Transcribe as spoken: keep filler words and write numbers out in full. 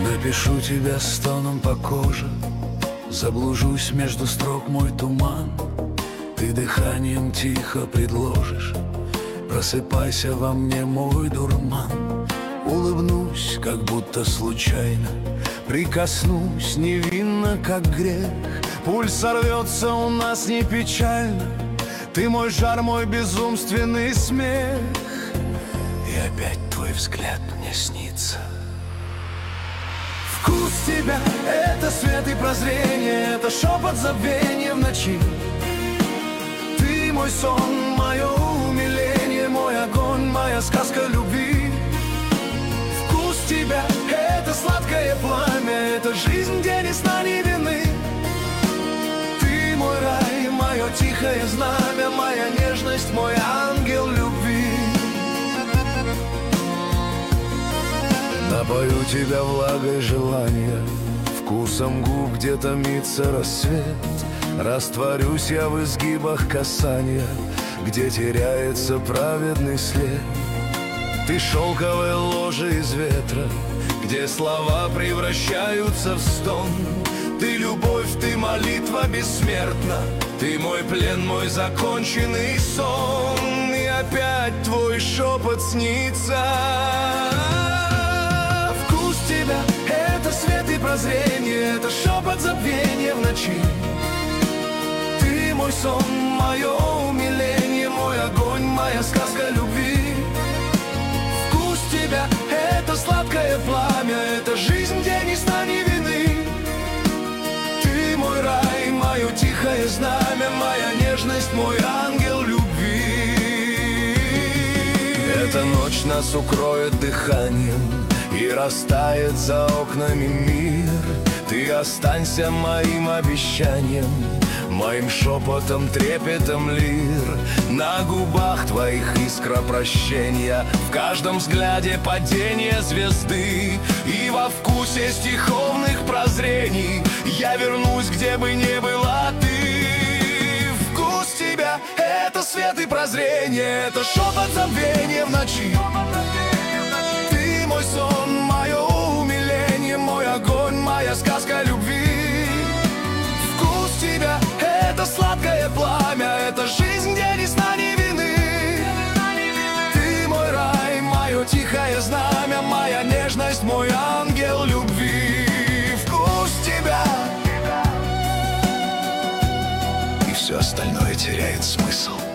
Напишу тебя стоном по коже, заблужусь между строк мой туман. Ты дыханием тихо предложишь: просыпайся во мне, мой дурман. Улыбнусь, как будто случайно, прикоснусь невинно, как грех. Пульс сорвется у нас не печально. Ты мой жар, мой безумственный смех. И опять твой взгляд мне снится. Вкус тебя — это свет и прозрение, это шепот забвения в ночи. Ты мой сон, мое умиление, мой огонь, моя сказка любви. Вкус тебя — это сладкое пламя, это жизнь, где ни сна, ни вины. Ты мой рай, мое тихое знамя, моя нежность, мой ангел любви. Напою тебя влагой желания, вкусом губ, где томится рассвет. Растворюсь я в изгибах касания, где теряется праведный след. Ты шелковое ложе из ветра, где слова превращаются в стон. Ты любовь, ты молитва бессмертна, ты мой плен, мой законченный сон. И опять твой шепот снится. Вкус тебя — это свет и прозрение, это шепот забвения в ночи. Ты мой сон, мое умиление, мой огонь, моя сказка любви. Вкус тебя — это сладкое пламя, это жизнь, где ни сна, ни вины. Ты мой рай, мое тихое знамя, моя нежность, мой ангел любви. Эта ночь нас укроет дыханием, и растает за окнами мир. Ты останься моим обещанием, моим шепотом, трепетом лир. На губах твоих искра прощения, в каждом взгляде падение звезды. И во вкусе стиховных прозрений я вернусь, где бы ни была ты. Вкус тебя — это свет и прозрение, это шепот забвения в ночи. Ты мой сон, мое умиление, мой огонь, моя сказка любви. Вкус тебя — это сладкое пламя, это жизнь, где ни сна, ни вины. Ты мой рай, мое тихое знамя, моя нежность, мой ангел любви. Вкус тебя, и все остальное теряет смысл.